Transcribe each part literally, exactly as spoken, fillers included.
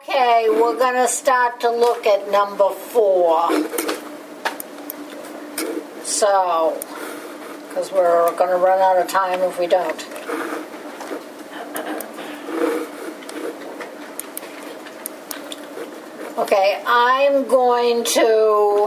Okay, we're going to start to look at number four. So, because we're going to run out of time if we don't. Okay, I'm going to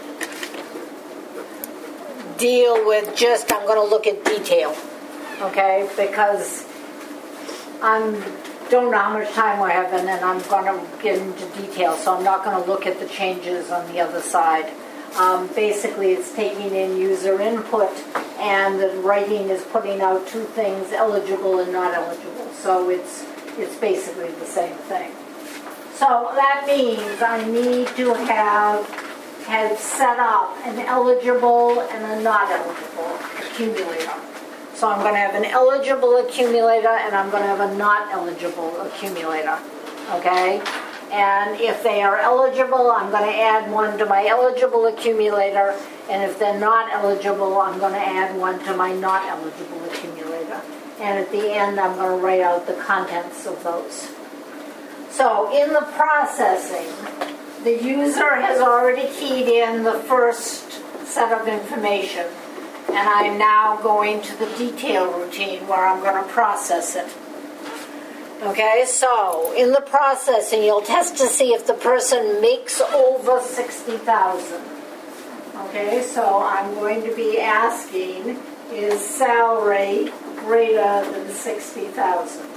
deal with just, I'm going to look at detail. Okay, because I'm don't know how much time we're having, and I'm going to get into detail, so I'm not going to look at the changes on the other side. Um, basically, it's taking in user input, and the writing is putting out two things, eligible and not eligible. So it's it's basically the same thing. So that means I need to have have set up an eligible and a not eligible accumulator. So I'm going to have an eligible accumulator and I'm going to have a not eligible accumulator, okay? And if they are eligible, I'm going to add one to my eligible accumulator, and if they're not eligible, I'm going to add one to my not eligible accumulator. And at the end, I'm going to write out the contents of those. So in the processing, the user has already keyed in the first set of information. And I'm now going to the detail routine where I'm going to process it. Okay, so in the processing, you'll test to see if the person makes over sixty thousand. Okay, so I'm going to be asking, is salary greater than sixty thousand?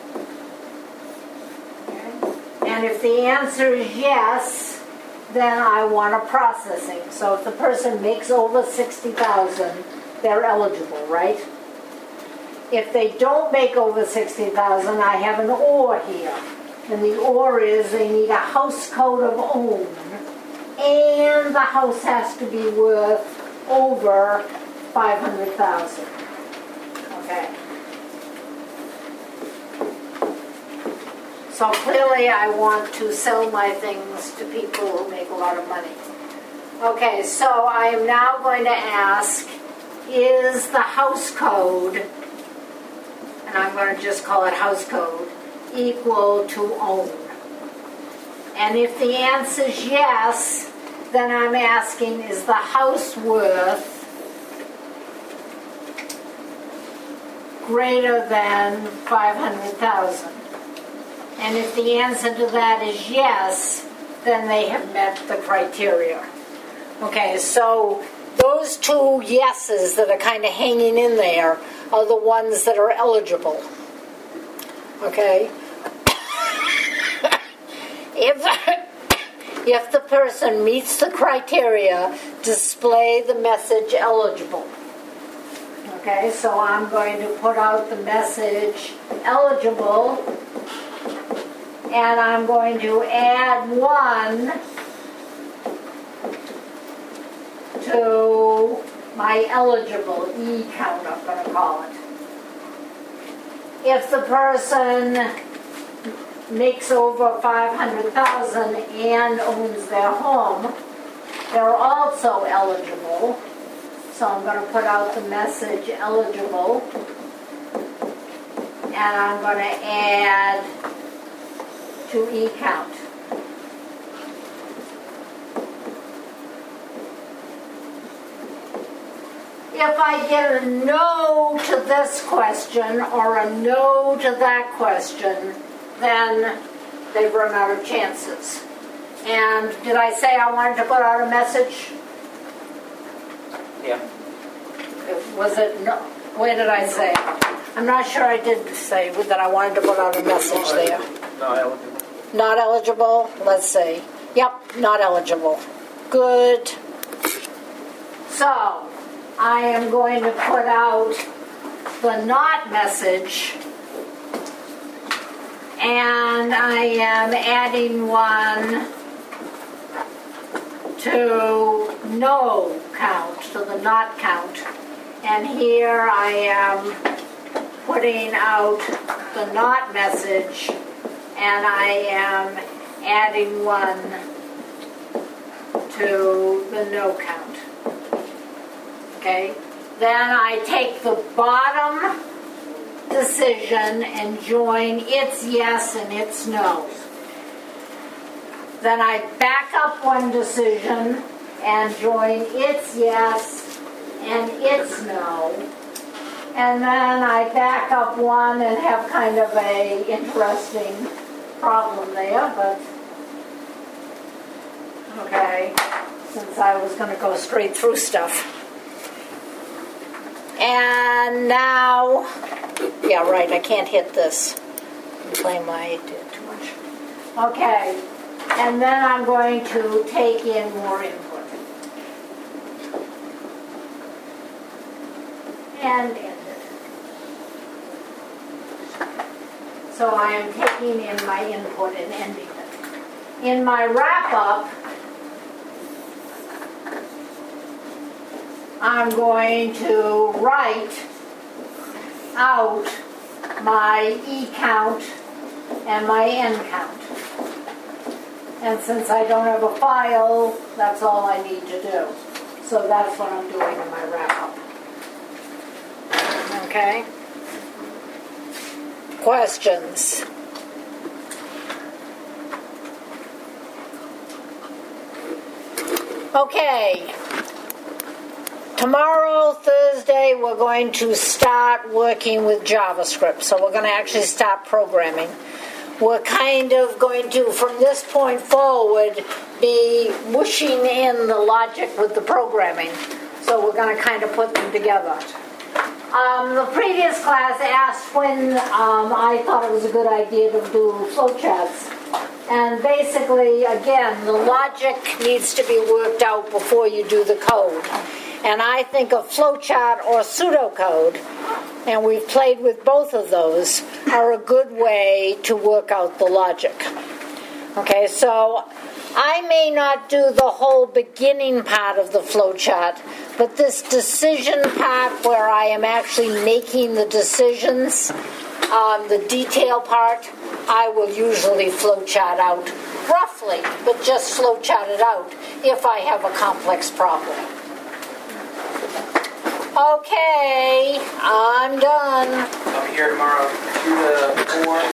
Okay, and if the answer is yes, then I want a processing. So if the person makes over sixty thousand, they're eligible, right? If they don't make over sixty thousand, I have an or here. And the or is they need a house code of own, and the house has to be worth over five hundred thousand. Okay. So clearly I want to sell my things to people who make a lot of money. Okay, so I am now going to ask, is the house code, and I'm going to just call it house code, equal to own? And if the answer is yes, then I'm asking, is the house worth greater than five hundred thousand? And if the answer to that is yes, then they have met the criteria. Okay, so those two yeses that are kind of hanging in there are the ones that are eligible. Okay? if, if the person meets the criteria, display the message eligible. Okay, so I'm going to put out the message eligible, and I'm going to add one to my eligible E count, I'm going to call it. If the person makes over five hundred thousand and owns their home, they're also eligible. So I'm going to put out the message eligible, and I'm going to add to E count. If I get a no to this question or a no to that question, then they've run out of chances. And did I say I wanted to put out a message? Yeah. Was it no? Where did I say? I'm not sure I did say that I wanted to put out a message there. Not eligible. Not eligible? Let's see. Yep, not eligible. Good. So, I am going to put out the not message, and I am adding one to no count, to the not count. And here I am putting out the not message, and I am adding one to the no count. Okay? Then I take the bottom decision and join its yes and its no. then I back up one decision and join its yes and its no. And then I back up one and have kind of a interesting problem there, but okay, since I was going to go straight through stuff. And now, yeah, right, I can't hit this. I'm playing my did too much. Okay, and then I'm going to take in more input. And end it. So I am taking in my input and ending it. In my wrap-up, I'm going to write out my E count and my N count. And since I don't have a file, that's all I need to do. So that's what I'm doing in my wrap-up. Okay? Questions? Okay. Tomorrow, Thursday, we're going to start working with JavaScript. So we're going to actually start programming. We're kind of going to, from this point forward, be whooshing in the logic with the programming. So we're going to kind of put them together. Um, the previous class asked when um, I thought it was a good idea to do flowcharts. And basically, again, the logic needs to be worked out before you do the code. And I think a flowchart or pseudocode, and we've played with both of those, are a good way to work out the logic. Okay, so I may not do the whole beginning part of the flowchart, but this decision part where I am actually making the decisions, um, the detail part, I will usually flowchart out roughly, but just flowchart it out if I have a complex problem. Okay, I'm done. I'll be here tomorrow two to four.